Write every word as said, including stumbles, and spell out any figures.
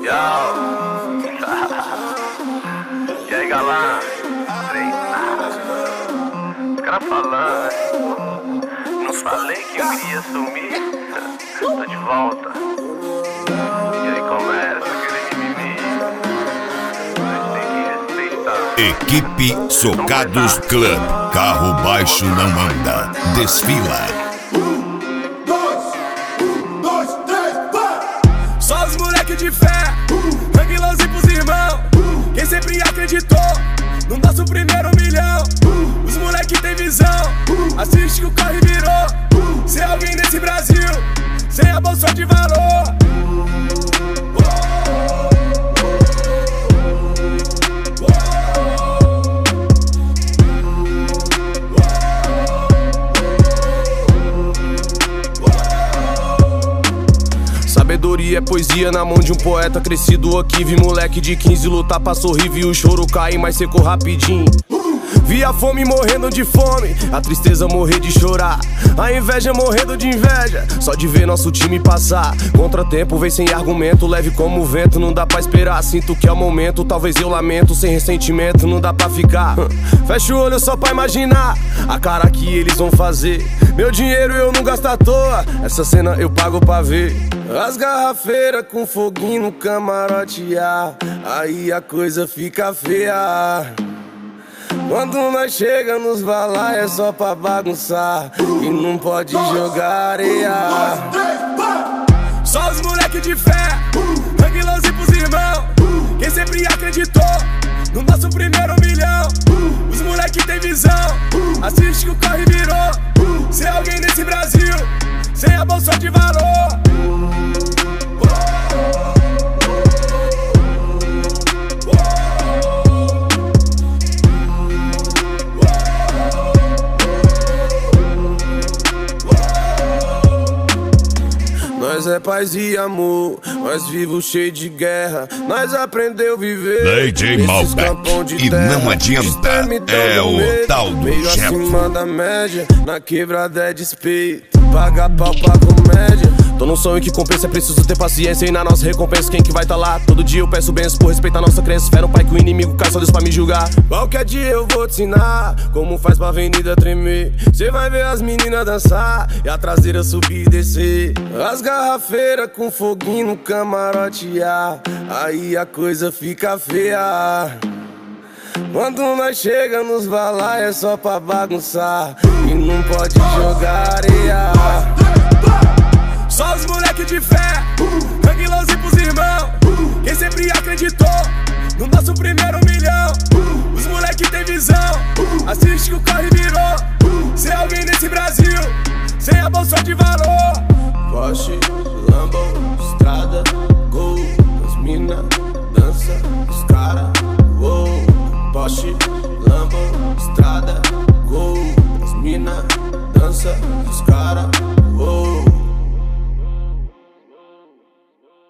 Yo. E aí, galã? Os caras falando. Não falei que eu iria sumir? Tô de volta. E aí começa aquele mimimi. Mas tem que respeitar. Equipe Socados Club. Carro baixo não anda. Desfila. Só os moleque de fé, Ranguilãozinho pros irmãos. Quem sempre acreditou no nosso primeiro milhão. Os moleque tem visão, assiste que o corre virou. Ser alguém nesse Brasil, sem a bolsa de valor. Sabedoria é poesia na mão de um poeta crescido aqui. Vi moleque de quinze lutar pra sorrir, vi o choro cair, mas secou rapidinho. Vi a fome morrendo de fome, a tristeza morrer de chorar, a inveja morrendo de inveja, só de ver nosso time passar. Contratempo vem sem argumento, leve como o vento, não dá pra esperar. Sinto que é o momento, talvez eu lamento, sem ressentimento, não dá pra ficar. Fecha o olho só pra imaginar a cara que eles vão fazer. Meu dinheiro eu não gasto à toa, essa cena eu pago pra ver. As garrafeiras com foguinho no camarote, ah, aí a coisa fica feia. Quando nós chega nos balai é só pra bagunçar e não pode jogar areia. Só os moleque de fé, Ranguilãozinho pros irmãos. Quem sempre acreditou no nosso primeiro milhão. Os moleque tem visão, assiste que o corre virou. Ser alguém nesse Brasil, sem a bolsa de valor. Nós é paz e amor, nós vivos cheio de guerra. Nós aprendeu a viver Lady Malbec. E não adianta, é o tal do meio chefe. acima da média, na quebrada é despeito, paga pau pra comédia. Tô num sonho que compensa, é preciso ter paciência. E na nossa recompensa quem que vai tá lá? Todo dia eu peço bênçãos por respeitar nossa crença. Fé no pai que o inimigo cai, só Deus pra me julgar. Qualquer dia eu vou te ensinar como faz pra avenida tremer. Cê vai ver as meninas dançar e a traseira subir e descer. As garrafeiras com foguinho no camarote, ah, aí a coisa fica feia. Quando nós chega nos balai é só pra bagunçar e não pode jogar areia. Só os moleque de fé, Ranguilãozinho pros irmãos. Quem sempre acreditou no nosso primeiro milhão. Os moleque tem visão, assiste que o corre virou. Ser alguém nesse Brasil, sem a bolsa de valor. Porsche, Lambo,